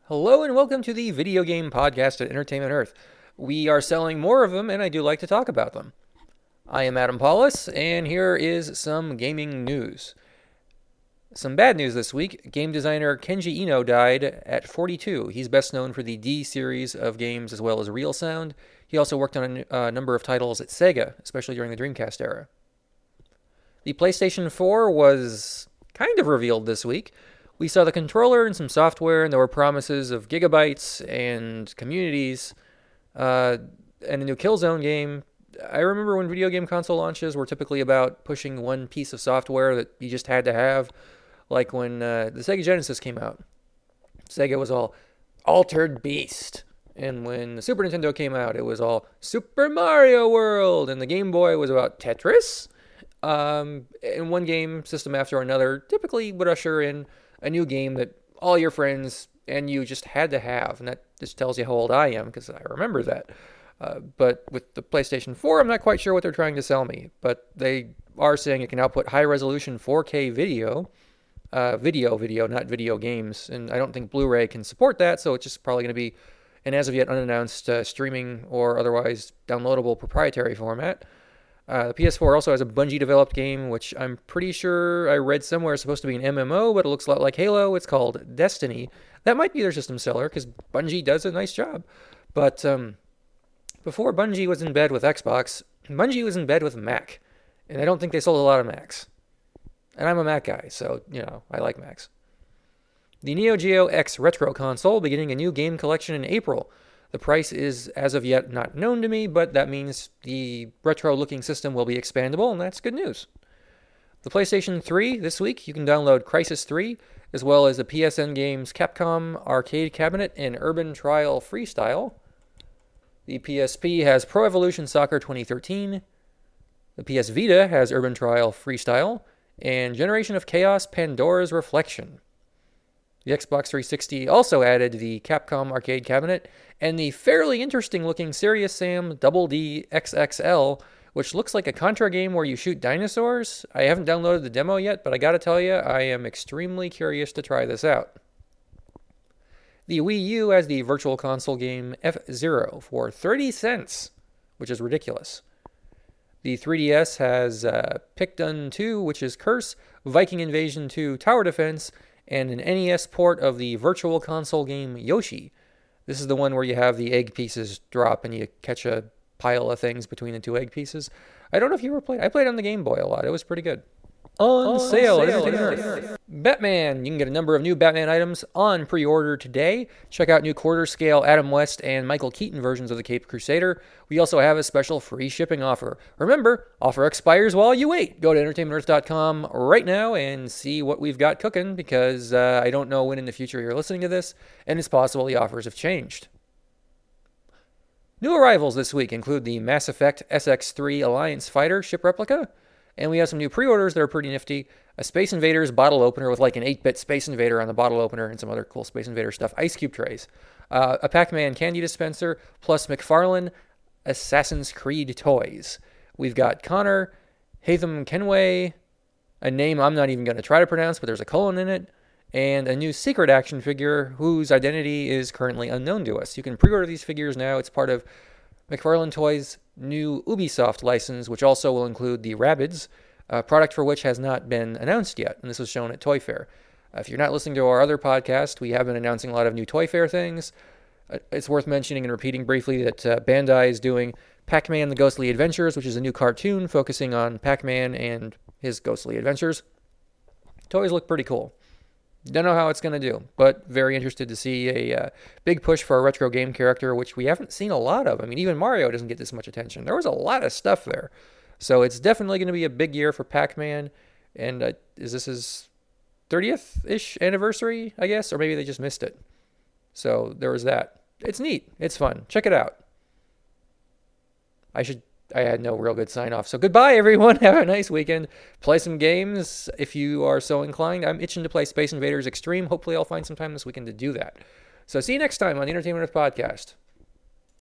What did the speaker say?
Hello and welcome to the video game podcast at Entertainment Earth. We are selling more of them and I do like to talk about them. I am Adam Paulus and here is some gaming news. Some bad news this week. Game designer Kenji Ino died at 42. He's best known for the D series of games as well as Real Sound. He also worked on a number of titles at Sega, especially during the Dreamcast era. The PlayStation 4 was kind of revealed this week. We saw the controller and some software, and there were promises of gigabytes and communities, and a new Killzone game. I remember when video game console launches were typically about pushing one piece of software that you just had to have, like when the Sega Genesis came out. Sega was all Altered Beast, and when the Super Nintendo came out, it was all Super Mario World, and the Game Boy was about Tetris. And one game system after another typically would usher in a new game that all your friends and you just had to have. And that just tells you how old I am, because I remember that. But with the PlayStation 4, I'm not quite sure what they're trying to sell me. But they are saying it can output high-resolution 4K video. Video, not video games. And I don't think Blu-ray can support that, so it's just probably going to be an as-of-yet unannounced streaming or otherwise downloadable proprietary format. The PS4 also has a Bungie-developed game, which I'm pretty sure I read somewhere is supposed to be an MMO, but it looks a lot like Halo. It's called Destiny. That might be their system seller, because Bungie does a nice job. But before Bungie was in bed with Xbox, Bungie was in bed with Mac. And I don't think they sold a lot of Macs. And I'm a Mac guy, so, I like Macs. The Neo Geo X Retro console beginning a new game collection in April. The price is, as of yet, not known to me, but that means the retro-looking system will be expandable, and that's good news. The PlayStation 3, this week, you can download Crysis 3, as well as the PSN games Capcom Arcade Cabinet and Urban Trial Freestyle. The PSP has Pro Evolution Soccer 2013. The PS Vita has Urban Trial Freestyle, and Generation of Chaos Pandora's Reflection. The Xbox 360 also added the Capcom Arcade Cabinet and the fairly interesting-looking Serious Sam Double D XXL, which looks like a Contra game where you shoot dinosaurs. I haven't downloaded the demo yet, but I gotta tell you, I am extremely curious to try this out. The Wii U has the Virtual Console game F-Zero for 30 cents, which is ridiculous. The 3DS has Picdun 2, which is Curse, Viking Invasion 2 Tower Defense, and an NES port of the Virtual Console game Yoshi. This is the one where you have the egg pieces drop and you catch a pile of things between the two egg pieces. I don't know if you ever played. I played on the Game Boy a lot. It was pretty good. On sale. Batman. You can get a number of new Batman items on pre-order today. Check out new quarter scale Adam West and Michael Keaton versions of the Caped Crusader. We also have a special free shipping offer. Remember, offer expires while you wait. Go to entertainmentearth.com right now and see what we've got cooking, because I don't know when in the future you're listening to this, and it's possible the offers have changed. New arrivals this week include the Mass Effect SX3 Alliance Fighter ship replica. And we have some new pre-orders that are pretty nifty. A Space Invaders bottle opener with like an 8-bit Space Invader on the bottle opener and some other cool Space Invader stuff. Ice cube trays. A Pac-Man candy dispenser, plus McFarlane Assassin's Creed toys. We've got Connor, Hatham Kenway, a name I'm not even going to try to pronounce, but there's a colon in it, and a new secret action figure whose identity is currently unknown to us. You can pre-order these figures now. It's part of McFarlane Toys' new Ubisoft license, which also will include the Rabbids, a product for which has not been announced yet, and this was shown at Toy Fair. If you're not listening to our other podcast, we have been announcing a lot of new Toy Fair things. It's worth mentioning and repeating briefly that Bandai is doing Pac-Man the Ghostly Adventures, which is a new cartoon focusing on Pac-Man and his ghostly adventures. Toys look pretty cool. Don't know how it's going to do, but very interested to see a big push for a retro game character, which we haven't seen a lot of. I mean, even Mario doesn't get this much attention. There was a lot of stuff there. So it's definitely going to be a big year for Pac-Man. And is this his 30th-ish anniversary, I guess? Or maybe they just missed it. So there was that. It's neat. It's fun. Check it out. I had no real good sign off. So goodbye, everyone. Have a nice weekend. Play some games if you are so inclined. I'm itching to play Space Invaders Extreme. Hopefully I'll find some time this weekend to do that. So see you next time on the Entertainment Earth Podcast.